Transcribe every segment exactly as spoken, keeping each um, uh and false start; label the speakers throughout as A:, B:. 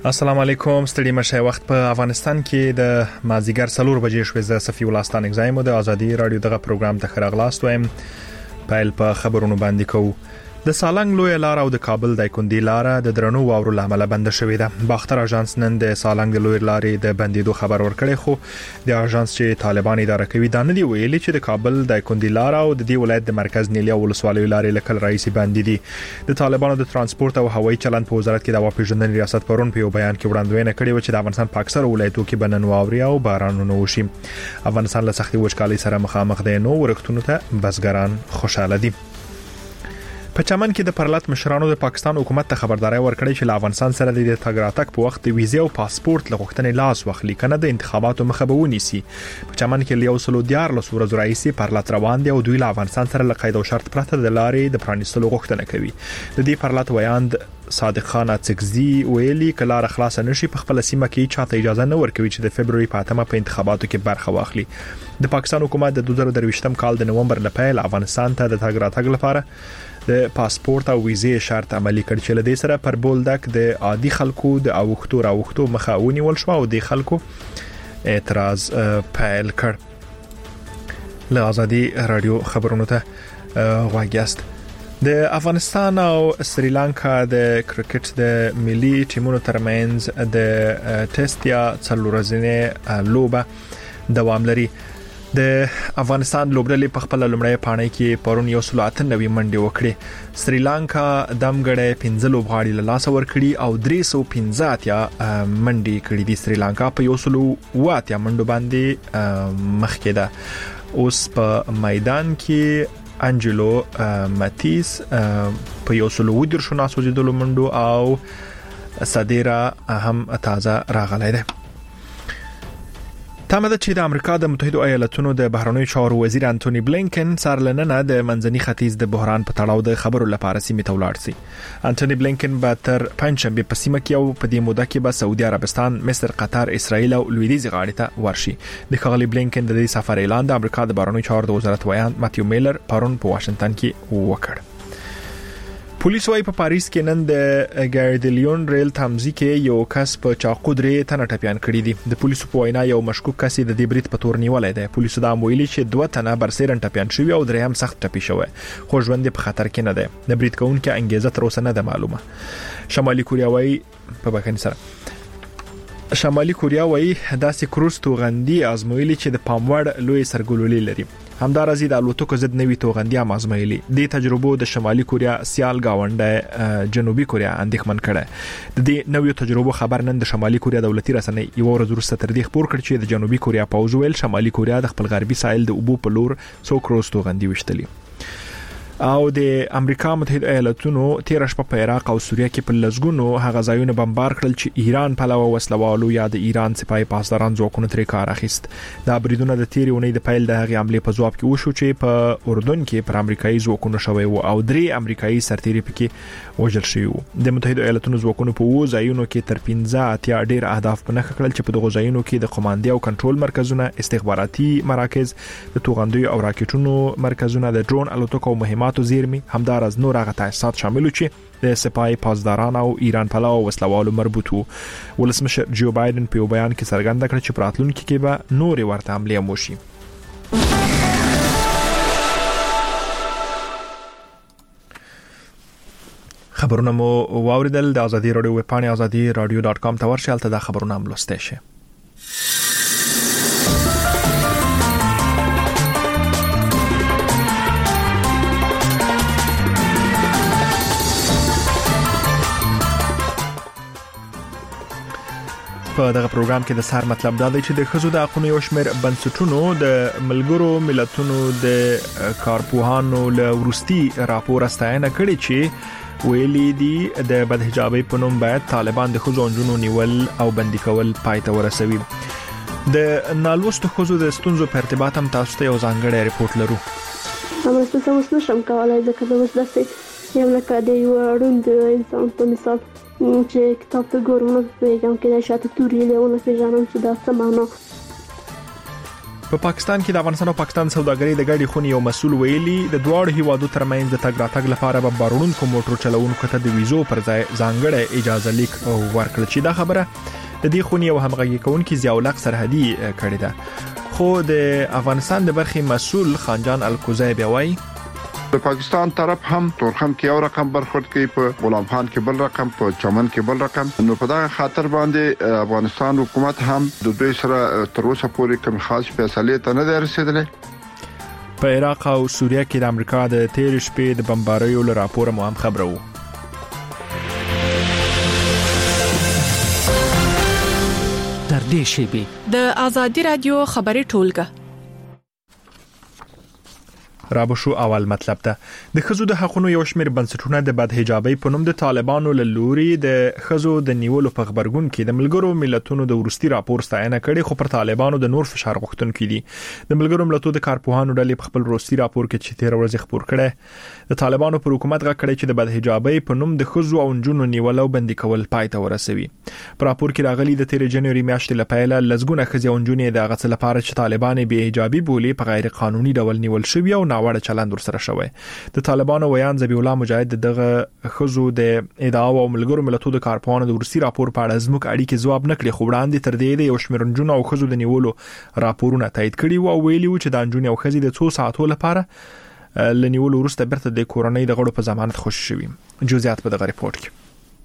A: السلام علیکم. ستړي مشه وخت په افغانستان کې د مازیګر څلور بجې شوې. ز صفی ولستان اگزایم د ازادي رادیو دغه پروګرام ته خراغلاست وایم. پایل په خبرونو باندې کوو. د سالنګ لوی لار او د کابل د کندی لار د درنو واورو لامل بند شوې ده. باختر اژانس نن د سالنګ د لوی لارې د بندیدو خبر ورکړی، خو د اژانس چې طالبان اداره کوي دا نه دی ویلي چې د کابل د کندی لار او د دې ولایت د مرکز نیلیا ولسوالۍ لارې لکل رئیس بندیدي. د طالبانو د ترانسپورت او هوایي چلند په وزارت کې د واپیژندنې ریاست پرون په یو بیان کې وړاندوینه کړې و چې د افغانستان په اکثر ولایتونو کې بنن واوري او بارانونه وشي. افغانستان له سختي وچکالۍ سره مخامخ دی، نو ورښتونو ته بزګران خوشاله دي. په چمن کې د پرلط مشرانو د پاکستان حکومت ته خبرداري ورکړې چې له افغانستان سره د تګ راتګ په وخت د ویزه او پاسپورت لغوښتنې لاس واخلي کنه د انتخاباتو مخه به ونیسي. په چمن کې یو سلو دیار له سورز رئیسي پرلط روان دي او دوی له افغانستان سره له قید او شرط پرته د لارې د پرانیستلو غوښتنه کوي. د دې پرلط ویاند صادق خان اڅکزي ویلي کلار خلاص نشي په خپل سیمه کې چاته اجازه نه ورکوي چې د فبرवरी په اتمه په انتخاباتو کې برخه واخلي. د پاکستان حکومت د دوه زره درویشتم کال د نومبر له پیل افغانستان ته د تګ راتګ لپاره د پاسپورت او ویزه شرط عملی کړ چې لدې سره پر بولدک د عادي خلکو د اوختو راوختو مخه ونیول شو او د خلکو اعتراض پیل کړ. له ازادي رادیو خبرونو ته غواګیاست. د افغانستان او سریلانکا د کرکټ د ملي ټیمونو ترمنځ د ټیسټ یا څلورځنې لوبه دوام لري. د افغانستان لوبډلې په خپل لومړی پاڼۍ کې پرون یو سل اته نوي منډي وکړي. سریلانکا دمګړې پنځه لوبغاړي له لاس ور کړی او درې سوه پنځه اتیا منډي کړې دي. سریلانکا په یو سل واتیا منډو باندې مخکې ده. اوس په میدان کې انجلو ماتیس په یو سل ودر شو ناسوځیدلو منډو او صدیرا هم تازه راغلی ده. تمه ده چې د امریکا د متحده ایالاتونو د بهرنیو چارو وزیر انټونی بلینکن سرلننه د منځني ختیځ د بحران په تړاو د خبرو لپاره سیمه ته ولاړ شي. انټونی بلینکن به تر پنځشنبه په سیمه کې او په دې موده کې به سعودي عربستان، مصر، قطر، اسرائیل او لویدیځ غاړې ته ورشي. د خغلی بلینکن د دې سفر اعلان د امریکا د بهرنیو چارو د وزارت ویان ماتیو میلر پرون په واشنگټن کې وکړ. پولیس وايي په پاریس کې نن د ګاردلیون ریل تمځي کې یو کس په چاقو درې تنه ټپيان کړی دي. د پولیسو په وینا یو مشکوک کس د دې بریټ په تور نیولای دی. پولیسو دا ویلي چې دوه تنه برسېرن ټپيان شوی او درې هم سخت ټپي شوی، خو ژوند په خطر کې نه دی. د بریټ کونکو انګیزه تر اوسه نه ده معلومه. شمالي کوریا وايي په بخښنې سره شمالي کوریا وايي داسې کروز توغندي ازمویلي چې د پاموړ لوی سرګلولي لري. همدارنګه د الوتکو ضد نوي توغندي ازمایلي. د تجربو د شمالي کوریا سیال گاونډه جنوبي کوریا اندېښمن کړه. د دې نویو تجربو خبر نن د شمالي کوریا دولتي رسنۍ یو ورځ وروسته تر دې خبر کړ چې د جنوبي کوریا پوز ویل شمالي کوریا د خپل غربي ساحل د اوبو په لور څو کروز توغندي وشتلي. او د امریکا متحده ایالاتونو تیر شپه په عراق او سوریه کې په لزګونو هغه ځایونه بمبار کړل چې ایران په لور وسلوالو یا د ایران سپای پاسداران ځواکونو ترې کار اخیست. دا بریدونه د تیرې اونۍ د پیل د هغې حمله په ځواب کې وشو چې په اردن کې پر امریکایي ځواکونو شوی وو او درې امریکایي سرتیري پکې وژل شوی وو. د متحده ایالاتونو ځواکونو په وو ځایونو کې تر پنځه اتیا ډیر اهداف په نښه کړل چې په دغه ځایونو کې د قوماندې او کنټرول مرکزونه، استخباراتي مراکز، د توغندیو او راکټونو مرکزونه، د ډرون الوتکو او مهماتو زیرمې، همدارز نور هغه تاسیسات شامل چې د سپای پاسداران او ایران پلاو وسلوالو مربوط وو. ولسمشر جو بایدن په یو بیان کې څرګنده کړ چې پراتلونکو کې به نور ورته حمله وشي. خبرونه مو واوریدل. د ازادي رادیو ویب پاڼه ازادي رادیو ډاټ کام ته ورشئ، البته دا خبرونه هم لوستئ شئ. په دغه پروګرام کې د سار مطلب دا دی چې د خزو د حقوقو یو شمېر بنسټونو د ملګرو ملتونو د کارپوهانو له ورستي راپور استاینه کړې چې ویلي دي د بدحجابۍ په نوم باید طالبان د خزو انجونو نیول او بندي کول پای ته ورسوي. د نالوستو خزو د ستونزو په ارتباط هم تاسو ته یو ځانګړی ریپورت لرو.
B: همرسته سمس نشم کولای ځکه د اوس داسې یم لکه د یو اړوند انسان په مثال چې کتاب ته ګورم نو پیژنم کې د شاته توري له ونه پیژنم چې دا څه معنا.
A: په پاکستان کې د افغانستان او پاکستان سوداګرۍ د ګډې خونې یو مسول ویلي د دواړو هیوادو ترمنځ د تګ راتګ لپاره به بارونکو موټر چلوونکو ته د ویزو پر ځای ځانګړی اجازه لیک ورکړل شي. دا خبره د دې خونې یو همغږي کوونکی ضیاءالحق سرحدي کړې ده، خو د افغانستان د برخې مسول خانجان الکوزی بیا وایي
C: د پاکستان طرف هم تورخم کې یو رقم برخورد کوي، په غلام خان کې بل رقم، په چمن کې بل رقم. نو په دا خاطر باندې افغانستان حکومت هم د دوی سره تر اوسه پورې کوم خاص فیصله ته نه رسیدلې.
A: په عراق او سوریه کې د امریکا د تیر شپې د بمباریو له راپور مو هم خبرو.
D: در دې شیبه
E: د آزادی رادیو خبري ټولګه
A: رابشو اول مطلب ده. د خزو د حقونو یو شمېر بنسټونه د بدحجابۍ په نوم د طالبانو له لوري د خزو د نیولو په خبرګون کې د ملګرو ملتونو د ورستي راپور ستاینه کړې، خو پر طالبانو د نور فشار غوښتونکو دي. د ملګرو ملتونو د کارپوهانو ډلې په خپل ورستي راپور کې چې تیر ورځ خبر کړي د طالبانو پر حکومت غږ کړي چې د بدحجابۍ په نوم د خزو او جنونو نیول او بندي کول پای ته ورسوي. پر راپور کې راغلي د تیر جنوري میاشتې لپاره لزګونه خزي او جنونې د غڅ لپاره چې طالبان به حجابي بولي په غیر قانوني ډول نیول شوی او ناوړه چلند ورسره شوی. د طالبانو ویان ذبیح الله مجاهد دغه خزو د ادعا او ملګرو ملتونو د کارپوهانو د ورسي راپور په اړه زموږ اړیکې ځواب نکړي، خو وړاندې تر دې د یو شمېر نجونو او خزو د نیولو راپورونه تایید کړي او ویلي و چې د نجونو او خزي د څو ساعتو لپاره لنیولو وروسته بیرته د کورنۍ د غړو په ضمانت خوشی شوي. جزئیات په دغه ریپورت کې.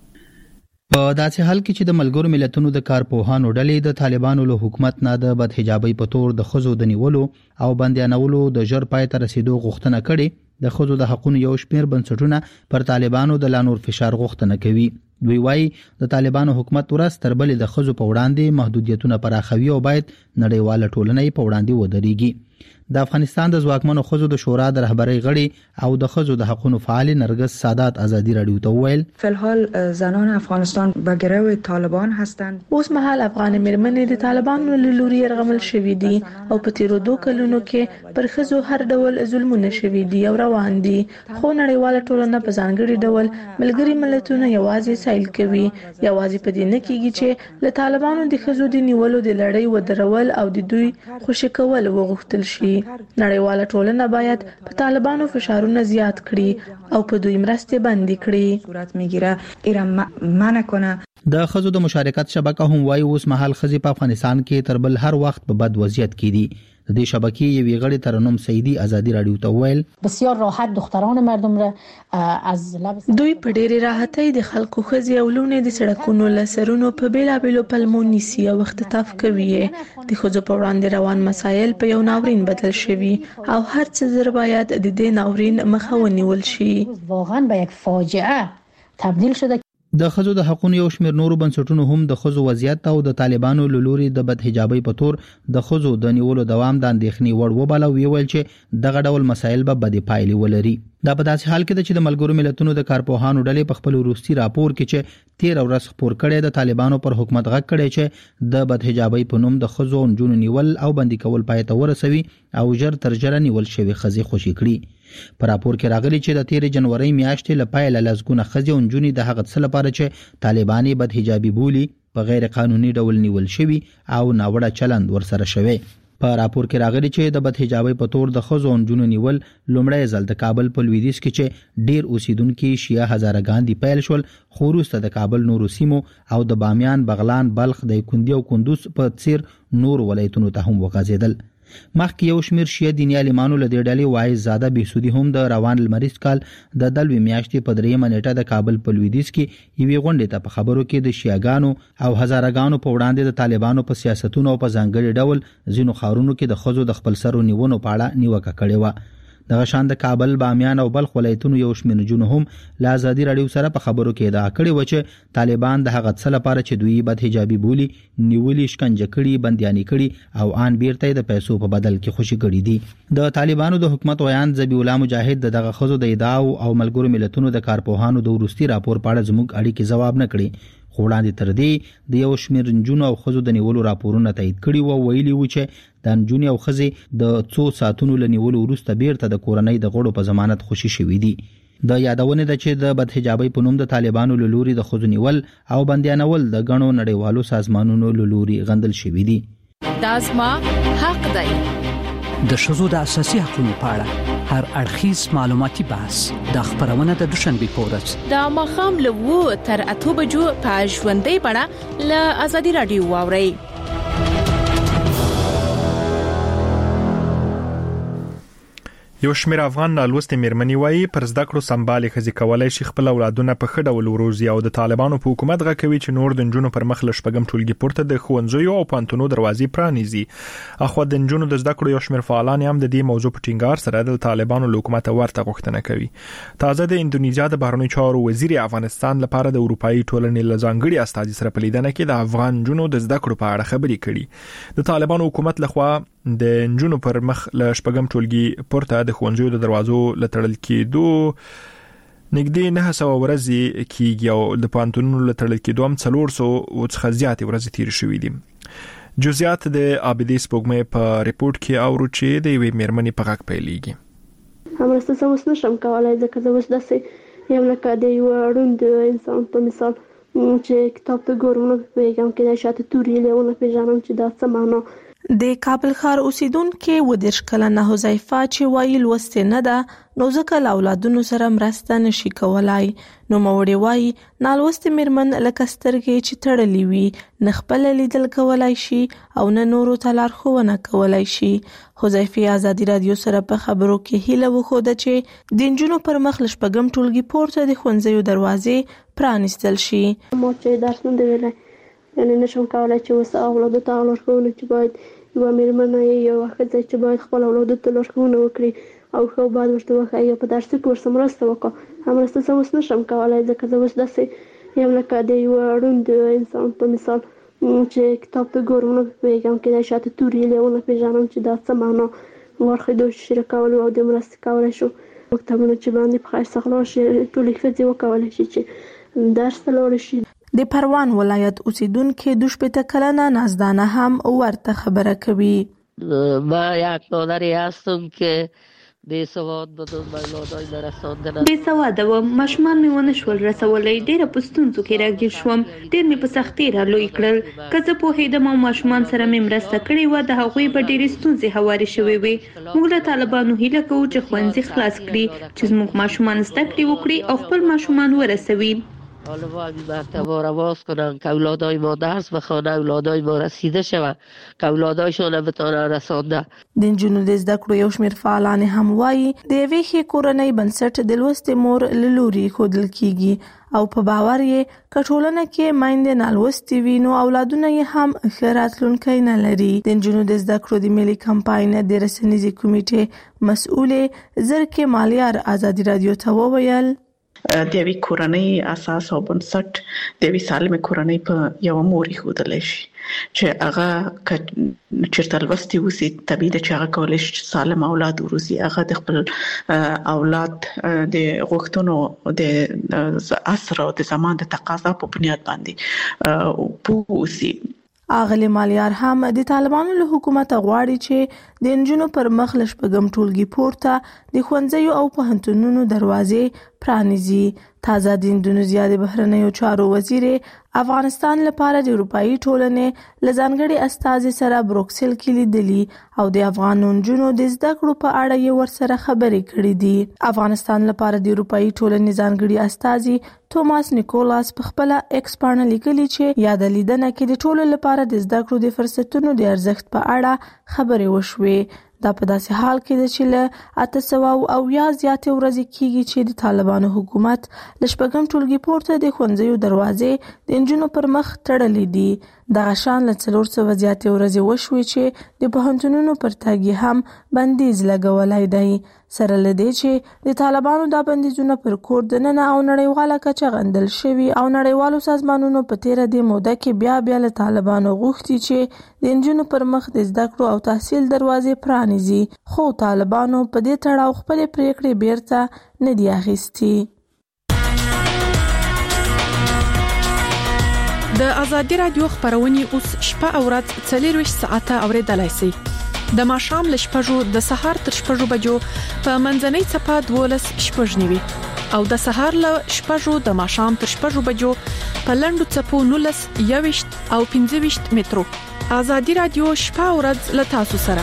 F: په داسې حال کې چې د ملګرو ملتونو د کارپوهانو ډلې د طالبانو له حکومت نه د بدحجابۍ په تور د خزو د نیولو او بندیانولو د ژر پای ته رسیدو غوښتنه کړې، د خزو د حقونو یو شمېر بنسټونه پر طالبانو د لا نور فشار غوښتنه کوي. دوی وایي د طالبانو حکومت ورځ تر بلې د خزو په وړاندې محدودیتونه پراخوي او باید نړیواله ټولنه په وړاندې ودرېږي. د افغانستان د ځواکمنو خزو د شورا د رهبرۍ غړي او د خزو د حقوقو فعال نرګس سادات آزادی رادیو ته وویل
G: فلحال زنان افغانستان به گروه طالبان هستند.
B: اوس مهال افغان مېرمنې د طالبانو له لوري يرغمل شوې دي او په تیرو دوه کلونو کې پر خزو هر ډول ظلمونه شوې دي او روان دي، خو نړیواله ټولنه په ځانګړي ډول ملګري ملتونه یوازې سایل کوي. یوازې په دې نه کېږي چې له طالبانو د خزو د نیولو د لړۍ ودرول او د دوی خوشی کول وغوښتل شي. نړیواله ټولنه باید په طالبانو فشارونه زیات کړي او په دوی مرستې بندي کړي.
G: صورت میگیره ایران منع کنه.
F: د خزو د مشارکت شبکه هم وایي اوس مهال خزي په افغانستان کې تر بل هر وخت په بد وضعیت کې دي. د دې شبکې یوې غړي ترنم سیدی آزادی رادیو ته ویل
H: بسیار راحت دختران مردم را از لب
B: دوی په ډېرې راحتۍ د خلکو خزي او لونې د سړکونو لسرونو په بیلابېلو پلمو نیسي او اختطاف کوي. د خزو په وړاندې روان مسایل په یو ناورین بدل شوي او هر څه زر باید د دې ناورین مخه ونیول شي.
H: واقعا به یک فاجعه تبدیل شده.
F: د خزو د حقوقو یو شمېر نورو بنسټونو هم د خزو وضعیت او د طالبانو له لوري د بدحجابۍ په تور د خزو د نیولو دوام د اندېښنې وړ وباله ویل چې دغه ډول مسایل به بدې پایلې ولري. دا په داسې حال کې ده چې د ملګرو ملتونو د کارپوهانو ډلې په خپل وروستي راپور کې چې تیر ورځ خبر کړي د طالبانو پر حکومت غږ کړي چې د بدحجابۍ په نوم د خزو او جنونو نیول او بندي کول پای ته ورسوي او ژر تر ژره نیول شوی خزي خوشي کړي. په راپور کې راغلي چې د تیر جنوري میاشتې لپاره لزګونه خزي او جنونې د هغه څه لپاره چې طالباني بدحجابي بولی په غیر قانوني ډول نیول شوی او ناوړه چلند ورسره شوی. په راپور کې راغلي چې د بدحجابۍ په تور د خزو او جنونو نیول لومړی ځل د کابل په لویدیځ کې چې ډیر اوسیدونکو شیعه هزارګان دي پیل شول، خو وروسته د کابل نورو سیمو او د بامیان، بغلان، بلخ، د کندي او کندوز په څیر نور ولایتونو ته هم وغځیدل. مخکې یو شمېر شیعه دیني عالمانو له دې ډلې وایي زاده بهسودي هم د روان لمریز کال د دلوي میاشتې په دریمه نیټه د کابل په لویدیځ کې یوې غونډې ته په خبرو کې د شیعهګانو او هزارګانو په وړاندې د طالبانو په سیاستونو او په ځانګړي ډول ځینو ښارونو کې د ښځو د خپل سرو نیونو په اړه نیوکه کړې وه. دغه شان د کابل، بامیان او بلخ ولایتونو یو شمېر نجونو هم له آزادي رادیو سره په خبرو کې ادعا کړې و چې طالبان د هغه څه لپاره چې دوی بدحجابي بولي نیولي، شکنجه کړي، بندیاني کړي او آن بیرته د پیسو په بدل کې خوشي کړي دي. د طالبانو د حکومت ویان ذبیح الله مجاهد دغه خزو د ادعا او ملګرو ملتونو د کارپوهانو د وروستي راپور په اړه زموږ اړیکې ځواب نه کړي، خو وړاندې تر دې د یو شمېر نجونو او خزو د نیولو راپورونه تایید کړي و. ویلي و چې د نجونې او خزې د څو ساعتونو له نیولو وروسته بیرته د کورنۍ د غړو په ضمانت خوشي شوي دي. د یادونه ده چې د بدحجابۍ په نوم د طالبانو له لوري د خزو نیول او بندیانول د غنو نړیوالو سازمانونو له لوري غندل شوي دي.
E: دا زما حق دی.
D: د ښځو د اساسي حقوقو په اړه هر اړخیز معلوماتي بحث د خبرونه د دوشنبه په ورځ
E: د ماښام له اووه تر اته بجو په ژوندۍ بڼه له ازادي رادیو واورئ.
A: یو شمېر افغان نالوستي مېرمنې وایي پر زده کړو سمبالې ښځې کولای شي خپل اولادونه په ښه ډول وروزي او د طالبانو په حکومت غږ کوي چې نور د نجونو پر مخ له شپږم ټولګي پورته د ښوونځیو او پوهنتونونو دروازې پرانیزي. اخو د نجونو د زده کړو یو شمېر فعالان هم د دې موضوع په ټینګار سره د طالبانو له حکومت ورته غوښتنه کوي. تازه د اندونیزیا د بهرنیو چارو وزیر افغانستان لپاره د اروپאי ټولنې له ځانګړي استازي سره په لیدنه کې د افغان نجونو د زده کړو په اړه خبرې کړي. د طالبانو حکومت لخوا د نجونو پر مخ له شپږم ټولګي پورته د ښوونځیو د دروازو لټړل کېدو نږدې نه سو ورځې کېږي او د پوهنتونونو لټړل کېدو هم څلور سوه څخه زیاتې ورځې تیر شوې دي. جزئیات د عابدې سپوږمۍ په ریپورت کې اورو چې د یوې مېرمنې په غږ پیلېږي.
I: همرسته زه اوس نشم کولای ځکه زه اوس داسې یم لکه د یو ړوند انسان په مثال چې کتاب ته ګورم نه پوهېږم کېدای شاته تورې یې ونه پېژنم چې دا څه معنا.
B: د کابل ښار اوسیدونکو ودرش کلنه حذیفه چې وایي لوستې نه ده نو ځکه له اولادونو سره مرسته نشي کولای. نو مورې وایي نالوستې مېرمن لکه سترګې چې تړلې وي نه خپل لیدل کولای شي او نه نورو ته لارښوونه کولای شي. حذیفه ازادي رادیو سره په خبرو کې هیله وښوده چې د نجونو پر مخ له شپږم ټولګي پورته د ښوونځیو دروازې پرانیستل شي.
I: ما چې درس نه دی ویلی یعنی نشم کولای چې اوس اولادو ته لارښوونه چې باید یوه مېرمنه یو ښځه چې باید خپل اولادو ته لارښوونه وکړي او ښه باید ورته وښایي او په درس کې ورسره مرسته وکړه. همرسته زه اوس نشم کولای ځکه زه اوس داسې یم لکه د یو ړوند انسان په مثال چې کتاب ته ګورم نه پوهېږم کېدای شاته تورې یې ونه پېژنم چې دا څه معنا. ورخېدو شریکولو او د مرستې کولی شو مکتبونه چې باندې په خیر څخه لاړ شي ټولې ښځې وکولی شي چې درس ته لاړې شي.
B: د پروان ولایت اوسیدونکو د شپږ کلنه نازدانه هم ورته خبره کوي.
J: ما یک مادری هستم که بی سواد بدون اولادای نرساندن
K: بی سواد و ماشومان می ونه شول رسولای ډیره پستونځو کې راګیر شوم ډیر می په سختۍ را لوی کړل که زه پوهېدم او ماشومان سره می مرسته کړې و د هغوی په ډېرې ستونزې هوارې شوې وې. موږ له طالبانو هیله کوو چې ښوونځي خلاص کړي چې زموږ ماشومان زده کړې وکړي او خپل ماشومان ورسوي.
J: حالا باید این مرتبه را باز کنن که اولادای ما درس بخوانه اولادای ما رسیده شوه که اولادایشون بتانن رسانده.
B: د نجونو د زده کړو یو شمېر فعالان هم وایي د یوې ښې کورنۍ بنسټ د لوستې مور له لوري ښودل کېږي او په باور یې که ټولنه کې میندې نالوستې وي نو اولادونه یې هم ښه راتلونکی نه لري. د نجونو د زده کړو د ملي کمپاین د رسنیزې کمیټې مسؤلې زرکې مالیار ازادي رادیو ته وویل
L: د یوې کورنۍ اساس او بنسټ د یوې سالمې کورنۍ په یو مور ایښودلی شي چې هغه چېرته لوستې اوسي طبیعي ده چې هغه کولی شي چې سالم اولاد وروزي. هغه د خپل اولاد د غوښتنو د عصر او د زمان د تقاضا په بنیاد باندې پوه اوسي.
B: اغلی مالیار هم د طالبانو له حکومت غواړي چې د نجونو پر مخ له شپږم ټولګي پورته د ښوونځیو او پوهنتونونو دروازې پرانیزي. تازه د اندونیزیا د بهرنیو چارو وزیر افغانستان لپاره د اروپאי ټولنې له ځانګړي استازي سره بروکسل کې لیدلي او د افغان نجونو د زده کړو په اړه یې ورسره خبرې کړې دي. افغانستان لپاره د اروپאי ټولنې ځانګړي استازي توماس نیکولاس په خپل ایکس باندې لیکلي چې یاد لیدنه کې د ټولو لپاره د زده کړو د فرصتونو د ارزښت په اړه خبرې وشوې. دا په داسې حال کې ده چې له اته سوه او یا زیاتې ورځې کېږي چې د طالبانو حکومت له شپږم ټولګي پورته د ښوونځیو دروازې د نجونو پر مخ تړلې دي. دغه شان له څلور سوه زیاتې ورځې وشوې چې د پوهنتونونو پر تګ یې هم بندیز لګولی دی. سره له دې چې د طالبانو دا بندیزونه پر کور دننه او نړیواله کچه غندل شوي او نړیوالو سازمانونو په تیره دې موده کې بیا بیا له طالبانو غوښتي چې د نجونو پر مخ د زده کړو او تحصیل دروازې پرانیزي، خو طالبانو په دې تړاو خپلې پریکړې بیرته نه دي اخیستي.
E: د ازادي رادیو خبرونه اوس شپه او ورځ څلور ساعته اوریدلای شئ. د ماښام ل شپږو د سهار تر شپږو بجو په منځنۍ صفه دولس شپږ نیوي او د سهار ل شپږو د ماښام تر شپږو بجو په لندو صفو نولس یويشت او پنځه ویشت مترو ازادي رادیو شپه او ورځ له تاسو سره.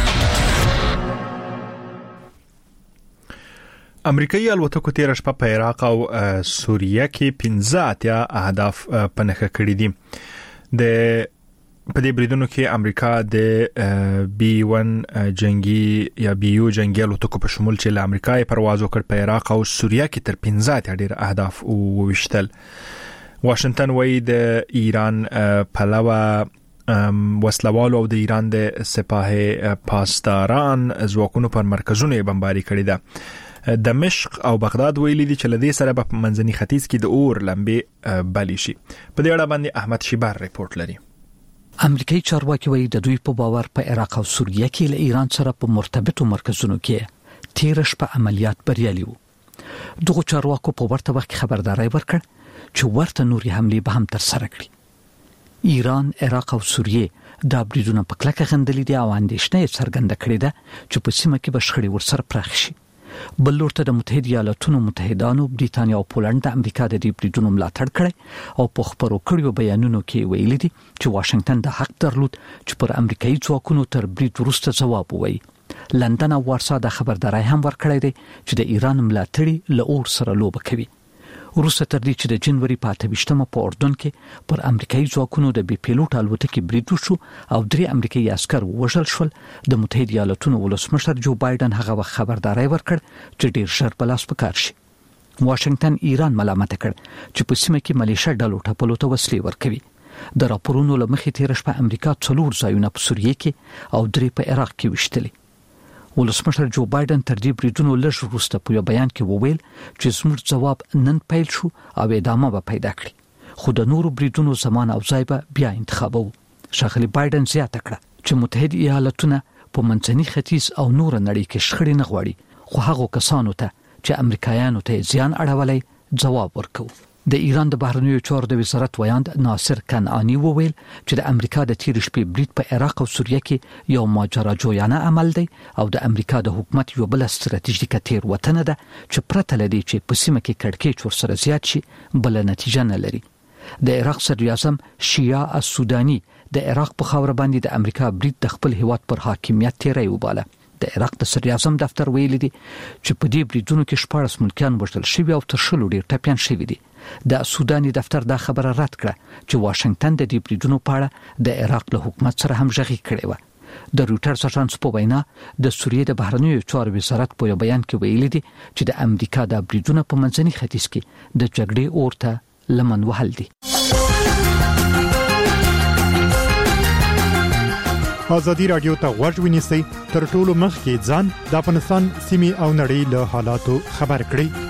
A: امریکایي الوتکو تیر شپه په عراق او سوریه کې پنځه اتیا اهداف پنهخه کړي دي. د په دې بریدونو کې امریکا د بي ون جنگي یا بي یو جنگي الوتکو په شمول چې له امریکای پرواز وکړ په عراق او سوریه کې تر پنځه اتیا ډیر اهداف وویشتل. واشنگټن وایي د ایران پلوه وسلوالو او د ایران د سپاه پاسداران ځواکونو پر مرکزونو بمباري کړي ده. دمشق او بغداد ویلي دي چې لدې سره په منځني ختیځ کې د اور لمبې بلی شي. په دې اړه باندې احمد شیبار ریپورت لري.
D: امریکایي چارواکي وایي د دوی په باور په عراق او سوریه کې له ایران سره په مرتبطو مرکزونو کې تیر شپه عملیات بریالي وو. دغه چارواکو په ورته وخت خبرداري ورکړ چې ورته نوري حملې به هم تر سره کړي. ایران، عراق او سوریه د بریدونو په کلکه غندلې دي او اندېښنه څرګنده کړې ده چې په سیمه کې به شخړې ورسره پراخ شي. بل لورته د متحده ایالاتونو متحدانو بریتانیا او پولند د امریکا د دې بریدونو ملاتړ کړي او په خبرو کړیو بیانونو کې ویلي دي چې واشنگټن د حق درلود چې پر امریکایي ځواکونو تر برید وروسته ځواب ووایي. لندن او وارسا د خبرداري هم ورکړې دي چې د ایران ملاتړي له اور سره لوبه کوي. وروسته تر دې چې د جنوري په اته ویشتمه په اردن کې پر امریکایي ځواکونو د بي پیلوټ الوتکې برید وشو او درې امریکایي عسكر وژل شول. د متحده ایالاتونو ولسمشر جو بایدن هغه وخت خبرداري ورکړ چې ډیر ژر بلاس پکار شي. واشنگټن ایران ملامت کړ چې په سیمه کې ملیشه ډلو ټپلو ته وسلې ورکوي. د راپورونو لمخې تیر شپه امریکا څلور ځایونه په سوریه کې او درې په عراق کې وشتلې. ولسمشر جو بایدن تر دې بریدونو لږ وروسته په یو بیان کې وویل چې زموږ ځواب نن پیل شو او ادامه به پیدا کړي، خو د نورو بریدونو زمان او ځای به بیا انتخابو. ښاغلي بایدن زیاته کړه چې متحده ایالاتونه په منځني ختیځ او نور نړۍ کې شخړې نه غواړي، خو هغه کسانو ته چې امریکایانو ته ځان اړولای ځواب ورکوي. د ایران د بهرنیو چارو د وزارت ویاند ناصر کنعانی وویل چې د امریکا د تیر شپې برید په عراق او سوریه کې یو ماجراجویانه عمل دی او د امریکا د حکومت یو بل ستراتیژیکه تیروتنه ده چې پرته لدی چې په سیمه کې کړکېچ ورسره زیات شي بل نتیجه نه لري. د عراق صدر اعظم شیعه السودانی د عراق په خاور باندې د امریکا برید د خپل هیواد پر حاکمیت تیری وباله. د عراق د صدر اعظم دفتر ویلي دي چې په دې بریدونو کې شپږ ملکیان وژل شوي او تر شلو ډیر ټپیان شوي دي. د سوداني دفتر دا خبره رد کړه چې واشنگټن د دې بریدونو په اړه د عراق له حکومت سره همغږي کړې و. د رويټرز اژانس په وینا د سوریې د بهرنیو چارو وزارت په یو بیان کې ویلي دي چې د امریکا د بریدونو په منځني ختیځ کې د جګړې اورته لمن وهل دي.
M: ازادي رادیو ته غوږ ونیسئ، تر ټولو مخکې ځان د افغانستان سیمې او نړۍ له حالاتو خبر کړئ.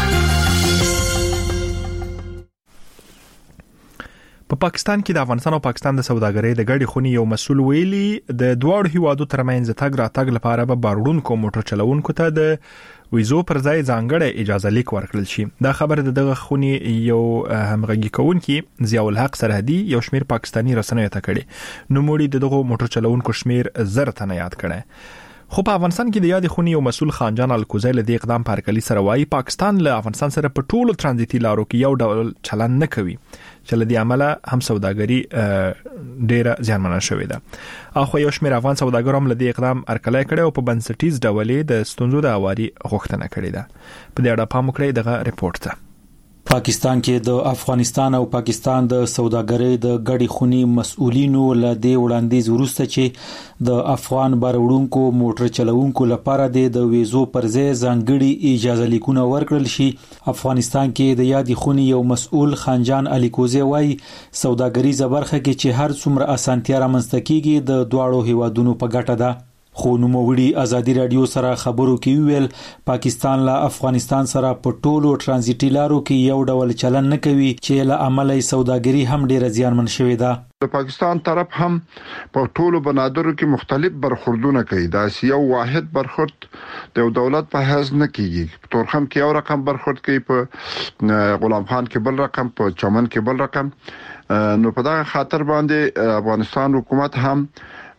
A: په پا پاکستان کې د افغانستان او پاکستان د سوداګرۍ د ګډې خونې یو مسول ویلي د دواړو هیوادو ترمنځ تګ راتګ لپاره به باروړونکو موټر چلوونکو ته د ویزو پر ځای ځانګړی اجازه لیک ورکړل شي. دا خبر د دغه خونې یو همغږي کوونکی ضیاء الحق سرحدي یو شمیر پاکستانی رسنیو ته کړي. نو موړي دغه موټر چلوونکو شمیر زر ته یاد کړي. خو په افغانستان کې د یاد خونې یو مسول خانجان الکوزی له دې اقدام پر کلی سره وایي پاکستان له افغانستان سره په ټولو ترانزیتي لارو کې یو ډول چلن نه کوي چې له دې عمله هم سوداګري ډیره زیانمنه شوې ده. اخو یو شمیر افغان سوداګر هم له دې اقدام ارکلای کړي او په بنسټیز ډول د ستونزو د اواري غوښتنه کړې ده. په دې اړه پام وکړئ دغه ریپورت ته.
N: پاکستان کې د افغانستان او پاکستان د سوداګرۍ د ګډې خونې مسؤلینو له دې وړاندیز وروسته چې د افغان باروړونکو موټر چلوونکو لپاره د ویزو پر ځای ځانګړي اجازه لیکونه ورکړل شي. افغانستان کې د یادې خونې یو مسؤل خانجان الیکوزی وايي سوداګریزه برخه کې چې هر څومره اسانتیا رامنځته کیږي د دواړو هیوادونو په ګټه ده. خو نوموړي ازادي رادیو سره خبرو کې ویل پاکستان له افغانستان سره په ټولو ترانزیتي لارو کې یو ډول چلن نه کوي چې له عمله سوداګري هم ډیره زیانمن شوې ده.
C: د پاکستان طرف هم په ټولو بنادرو کې مختلف برخوردونه کوي. دا یو واحد برخورد د دولت په حیث نه کیږي. تورخم کې یو رقم برخورد کوي، په غلام خان کې بل رقم، په چمن کې بل رقم. نو په دا خاطر باندې افغانستان حکومت هم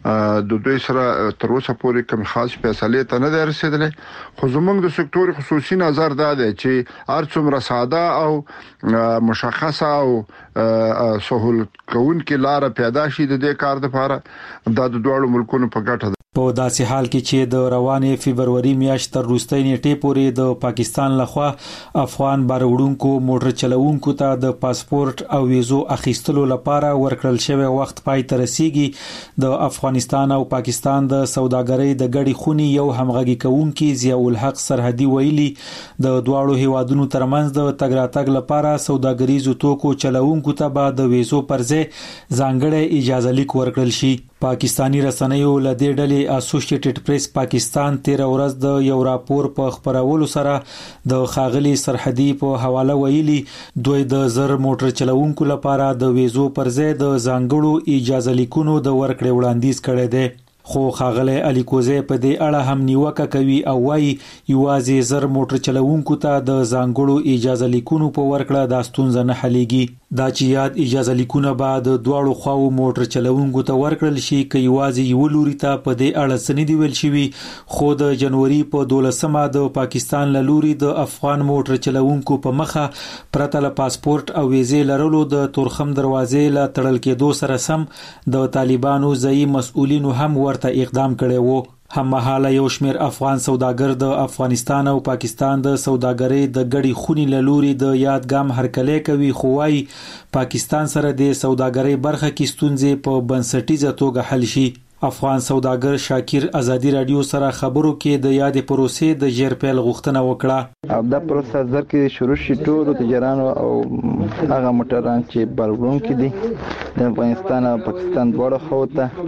C: د دوی سره تر اوسه پورې کوم خاص فیصله ته نه رسیدلې. خو زموږ د سکتور خصوصي نظر دا دی چې هر څومره ساده او مشخصه او سهولت کوونکې لار پیدا شي د دې کار لپاره دا د دوه ملکونو په ګټه ده.
N: په داسې حال کې چې د روانې فبرवरी میاشت تر وروستۍ نیټې پورې د پاکستان لخوا افغان باروړونکو موټر چلوونکو ته د پاسپورت او ویزو اخیستلو لپاره ورکړل شوی وخت پای ته رسیږي. د افغانستان او پاکستان د سوداګرۍ د ګډي خونی یو همغږي کوونکی ضیاء الحق سرحدي ویلي د دواړو هیوادونو ترمنځ د تګ راتګ لپاره سوداګریزو توکو چلوونکو ته به د ویزو پرځای ځانګړی اجازه لیک ورکړل شي. پاکستانی رسنیو له دې ډلې اسوسییټډ پریس پاکستان تیر ورځ د یو راپور په خبرولو سره د خاغلی سرحدي په حواله ویلي دوی د زر موټر چلوونکو لپاره د ویزو پرځای د ځانګړو اجازه لیکونو د ورکړې وړاندیز کړی دی. خو خاغلی علي کوزی په دې اړه هم نیوکه کوي او وايي یوازې زر موټر چلوونکو ته د ځانګړو اجازه لیکونو په ورکړه د ستونزې نه حلېږي. دا چې یاد اجازه لیکونه بعد دواړو خواو موټر چلوونکو ته ورکړل شي چې یوازې یو لوري ته په دې اړه سندې دی ویل شوی. خو د جنوري په دولسمه د پاکستان له لوري د افغان موټر چلوونکو په مخه پرته له پاسپورت او ویزې لرلو د تورخم دروازې له تړل کېدو سره سم د طالبانو ځایي مسؤلینو هم ورته اقدام کړی وو. هممهاله یو شمیر افغان سوداګر د افغانستان او پاکستان د سوداګرۍ د ګډي خونی له لوري د یادګام هرکلی کوي. خو وايي پاکستان سره د سوداګرۍ برخه کې ستونزې په بنسټیزه توګه حل شي. افغان سوداګر شاکر ازادي رادیو سره خبرو کې د یادې پروسې د ژر پیل غوښتنه وکړه.
O: او دا پروسه ځکه شروع شي ټول تجارانو او هغه موټران چې باروړونکو دي د افغانستان او پاکستان دواړو خواو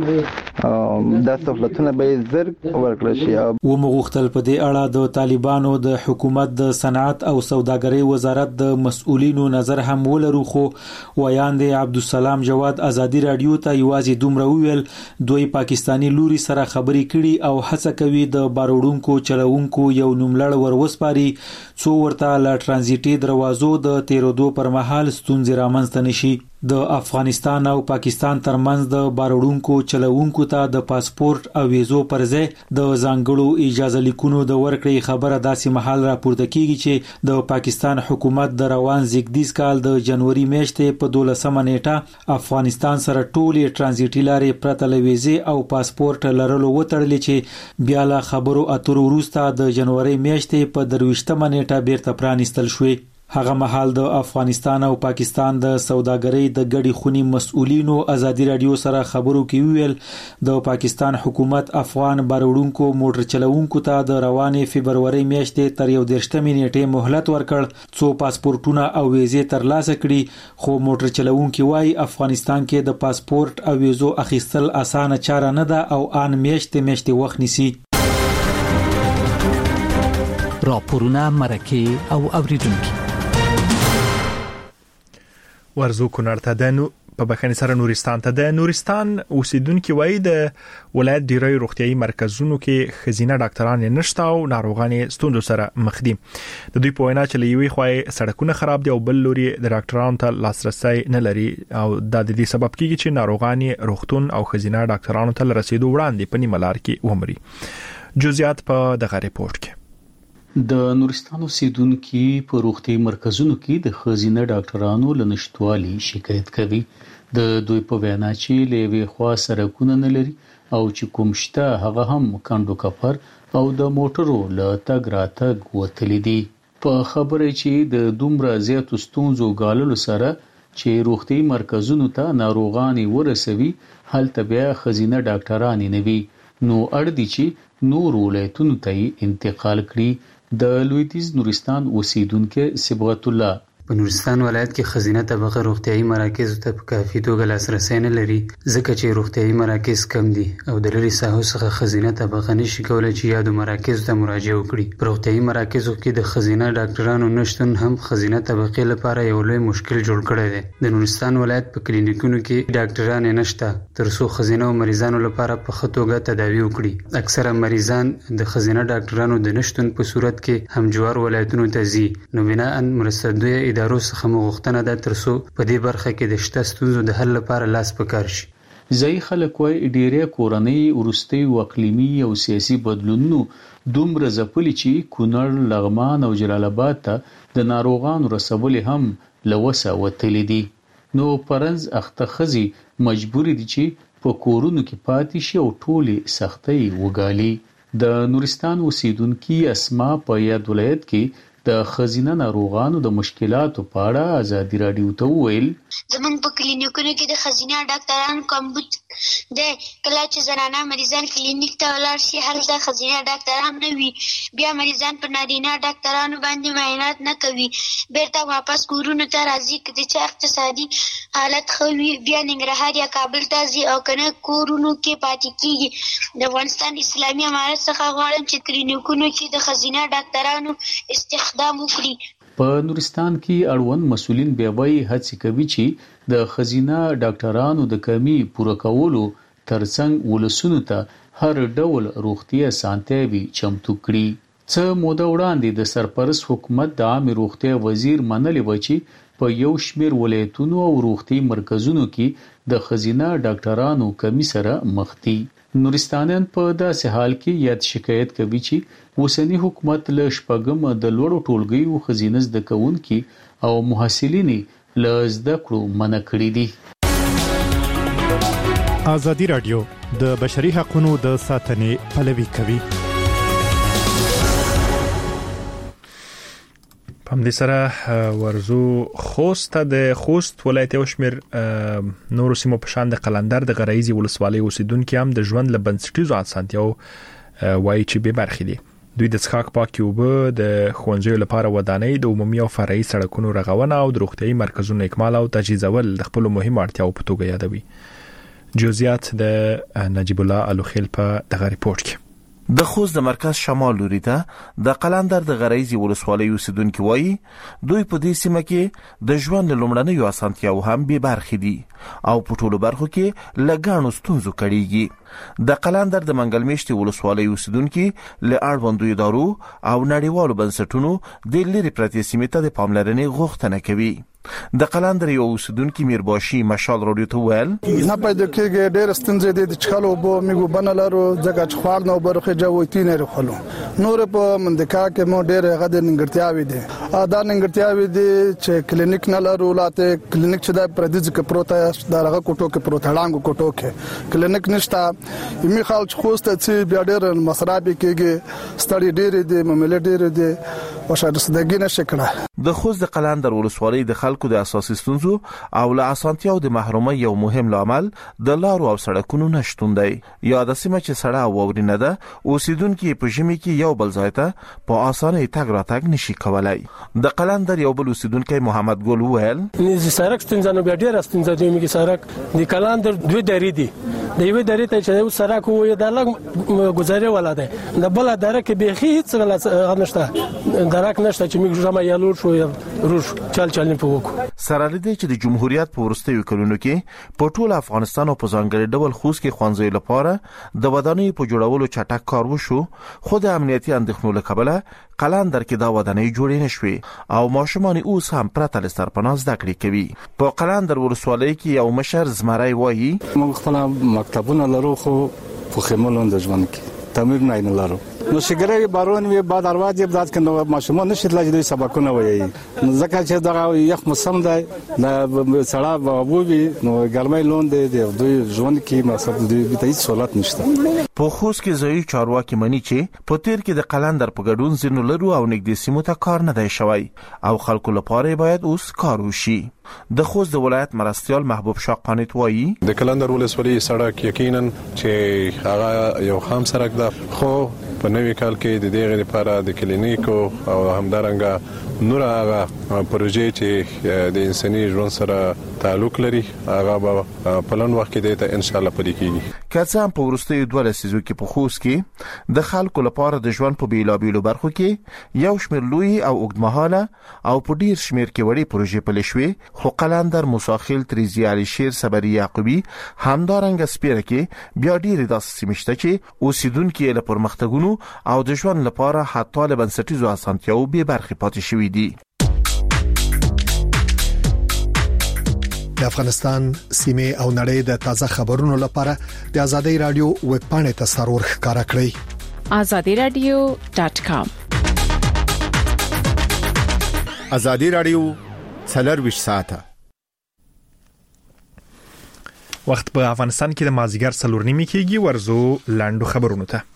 O: ته دا سہولتونه به زر ورکړل شي.
N: و مغختل په دې اړه د طالبانو د حکومت د صنعت او سوداګرۍ وزارت د مسؤلینو نظر هم ولرو. خو ویاند عبدالسلام جواد ازادي رادیو ته یوازې دومره ویل دوی پاکستانی لوري سره خبرې کړي او هڅه کوي د باروړونکو چلوونکو یو نوملړ وروسپاري څو ورته لا ترانزیټي دروازو د تیرودو پر مهال ستونزې رامنځته نشي. د افغانستان او پاکستان ترمنځ د باروړونکو چلوونکو ته د پاسپورت او ویزو پرځای د ځانګړو اجازه لیکونو د ورکړې خبره داسې مهال راپورته کیږي چې د پاکستان حکومت د روان زیږدیز کال د جنوري میاشتې په دولسمه نیټه افغانستان سره ټولې ترانزیټي لارې پرته له ویزې او پاسپورت لرلو وتړلې چې بیا له خبرو اترو وروسته د جنوري میاشتې په درویشتمه نیټه بیرته پرانیستل شوې. هغه مهال د افغانستان او پاکستان د سوداګرۍ د ګډي خونی مسؤلینو ازادي رادیو سره خبرو کې ویل د پاکستان حکومت افغان باروړونکو موټر چلوونکو ته د روانې فبرवरी میاشتې تر یو دیرشتمې نیټې مهلت ورکړ څو پاسپورتونه او ویزې ترلاسه کړي. خو موټر چلوونکي وايي افغانستان کې د پاسپورت او ویزو اخیستل اسانه چاره نه ده او ان میاشتې میاشتې وخت نیسي.
D: راپورونه مرکه او اوریدونکو
A: ورزو کونړ ته د نو په بخښنې سره نورستان ته د نورستان اوسیدونکو وایي د ولایت ډیری روغتيایي مرکزونو کې خزینه ډاکټران نشته او ناروغان ستوندو سره مخ دي. د دوی په وینا چې لوي خوای سړکونه خراب دي او بل لوري د ډاکټرانو ته لاسرسي نه لري او د دې سبب کیږي چې ناروغان روغتون او خزینه ډاکټرانو ته رسیدو وړاندې په نیمه لار کې ومري. جزئیات په دغه ریپورت کې.
P: د نورستان اوسیدونکو په روغتي مرکزونو کې د خزینه ډاکټرانو لنشټوالي شکایت کوي. د دوی په وینا چې لوي خوا سرکونه نه لري او چې کوم شته هغه هم کاندو کفر او د موټرو له تګ راتګ وتلی دي. په خبره چې د دومره زیاتو ستونزو غاللو سره چې روغتي مرکزونو ته ناروغان ورسوي هلته بیا خزینه ډاکټران نه وي نو اړ دي چې نور ولایتونو ته انتقال کړي. د لویدیز نورستان اوسیدونکو صبغت الله
Q: په نورستان ولایت کې خزینه طبقه روغتيایي مراکز ته په کافي توګه لاسرسي نه لري ځکه چې روغتيایي مراکز کم دي او د لري ساحو څخه خزینه طبقه نشي کولای چې یادو مراکز ته مراجعه وکړي. په روغتيایي مراکزو کې د خزینه ډاکټرانو نشټون هم خزینه طبقه لپاره یو لوی مشکل جوړ کړی دی. د نورستان ولایت په کلینیکونو کې ډاکټران نشته ترڅو خزینه او مریضانو لپاره په خطوګه تداوی وکړي. اکثره مریضان د خزینه ډاکټرانو د نشټون په صورت کې همجوار ولایتونو ته ځي. نو بنا ان مرستندوی ادارو څخه مغوښتنه ده ترڅو په دې برخه کې د شته ستونزو د حل لپاره لاس پکار شي.
P: ځای خلک وایي ډېری کورنۍ وروستي اقلیمي او سیاسي بدلونونو دومره ځپلي چې کونړ، لغمان او جلال آباد ته د ناروغانو رسول هم لوسه وتلي دي. نو پرنځ اخته خزي مجبور دي چې په کورونو کې پاتې شي او ټولې سختۍ وګالي. د نورستان اوسیدونکي اسما په یاد ولایت کې د خزینه ناروغانو د مشکلاتو په اړه ازادي رادیو ته وویل
R: زمونږ په کلینیکونو کې د خزینه ډاکټرانو کمبود دی. کله چې زنانه مریضان کلینیک ته ولاړ شي هلته خزینه ډاکټران نه وي، بیا مریضان په نارینه ډاکټرانو باندې معاینات نه کوي، بیرته واپس کورونو ته راځي. که د چا اقتصادي حالت ښه وي بیا ننګرهار یا کابل ته ځي او که نه کورونو کې پاتې کېږي. د افغانستان اسلامي امارت څخه غواړم چې کلینیکونو کې د خزینه ډاکټرانو استخدام
P: په نورستان کې اړوند مسؤلین بیا وایي هڅې کوي چې د خزینه ډاکټرانو د کمی پوره کولو ترڅنګ ولسونو ته هر ډول روغتیا اسانتیاوي چمتو کړي. څه موده وړاندې د سرپرست حکومت د عامه روغتیا وزیر منلې و چې په یو شمېر ولایتونو او روغتي مرکزونو کې د خزینه ډاکټرانو کمی سره مخ دي. نورستانیان په داسې حال کې یاد شکایت کوي چې اوسنی حکومت له شپږم د لوړو ټولګیو خزینه زده کوونکي او محصلین له زده کړو منع کړي دي.
M: ازادي رادیو د بشري حقوقو د ساتنې پلوي کوي.
A: په دې سره ورزو خوست د خوست ولایت او شمیر نور سیمو په شان د قلندر د غرایزي ولسوالۍ اوسیدونکو هم د ژوند له بنسټیزو اسانتیاو وایي چې به برخې دي. دوی د څښاک پاکي اوبه، د ښوونځیو لپاره ودانۍ، د عمومي او فرعي سړکونو رغونه او د روغتيایي مرکزونو اکمال او تجهیزول د خپل مهمو اړتیاو په توګه یادوي. جزئیات د نجیب الله الوخیل په دغه ریپورت کې.
S: د خوست د مرکز شمال لوري ته د قلندر د غرایزي ولسوالۍ اوسیدونکو وایي دوی په دې سیمه کې د ژوند لومړنیو اسانتیاو هم به برخې دي او په ټولو برخو کې لګانو ستونزو کړيږي. د قلندر د منګلمیشتي ولسوالۍ اوسیدونکو له اړوندو ادارو او نړیوالو بنسټونو د لری پرتې سیمه ته د پاملرنې غوښتنه کوي. د قلندر یو اوسیدونکو میرباشي مشال رادیو ته ویل
T: نه پیدا کېږي ډېر ستونزې دي چې خلکو به میګو بنلارو ځکه چې خوار نه برخه جوړتي نه رخلو نور په منځکا کې مو ډېر غد ننګرتیاوي دي دا ننګرتیاوي دي چې کلینیک نه لرو لاته کلینیک چې د پردیز کې پروت دغه کوټو کې پروت هډانګو کوټو کې کلینیک نشته می خال خوسته چې بیا ډېر مصرابي کېږي ستړي ډېر دي مملې ډېر دي او شاده سدګینه شکړه.
S: د خوست د قلندر ولسوالۍ د خلکو د اساسي ستونزو او له اسانتیاو د محرومۍ یو مهم لامل د لارو او سړکونو نشټون دی. یا د سیمه چې سړه او ورینه ده اوسیدونکو په ژمي کې یو بل ځای ته په اسانه تګ راتګ نشي کولای. د قلندر یو بل اوسیدونکو محمد ګل وویل
U: نږدې سړک ستنځنو بیا ډیر ستنځه دی میږي سړک د قلندر دوی درې دي د یوه درې ته چې سړک وي د لګ گزارې ولا ده د بل درې کې به هیڅ نشته درک نشته چې موږ جمع یالور شو روش چل چل نه پوکو.
S: سره لدی چې د جمهوریت په ورستیو کلونو کې په ټول افغانستان او په ځانګړي ډول خوست کې خوانځي لپاره د ودانۍ په جوړولو چټک کار وشو، خو د امنیتي اندېښنو له کبله قلندر کې دا ودانۍ جوړې نشوي او ماشومان اوس هم پرته له سرپناه زده کړې کوي. په قلندر ولسوالۍ کې یو مشر زمری وایي
V: موږ خپل مکتبونه لرو خو په خیمونو د ژوند کې تعمیر نه نه لرو. نو شګره بارون وی بعد اروازه بدات کنه ماشومان نشي تلای دوی سبقونه وایي نو ځکه چې دا یخ موسم دی د سړا بابوي نو ګرمۍ لون دی دوی ژوند کې مقصد دوی به هیڅ سہولت نشته.
S: په خوست کې ځای چارواکي مني چې په تیر کې د قلندر په ګډون زینو لرو او نګدي سیمو ته کار نه دی شوی او خلکو لپاره باید اوس کار وشي. د خوست د ولایت مرستيال محبوب شاه قانت وایي
W: د قلندر ولسوالۍ سړک یقینا چې هغه یو خام سړک ده خو په نوې کال کې د دې لپاره د کلینیک او همدارنګه نور هغه پروژې چې د انساني ژوند سره تعلق لري هغه په پلان وخت کې د ان شاء الله پدې کېږي.
S: کله په ورستیو دوه لسیزو کې په خوست کې د خلکو لپاره د ژوند په بیلابیلو برخو کې یو شمېر لوی او اوږدمهاله او په ډیر شمېر کې وړي پروژې پلي شوې، خو قلندر، موساخیل، تریزی، علي شیر، صبري، یعقوبي همدارنګه سپیره کې بیا ډیر داسې سیمې شته چې اوسیدونکو یې له پرمختګونو او د ژوند لپاره حتی له بنسټیزو اسانتیاو به برخې پاتې شوې دي.
F: د افغانستان سیمه او نړۍ د تازه خبرونو لپاره د ازادي رادیو ویب پاڼې ته سرور ښکارا کړئ
E: azadi radio dot com
G: ازادي رادیو څلور ساعته
A: وخت په افغانستان کې د مازیګر څلور نیمه کېږي ورزو لاندو خبرونه ته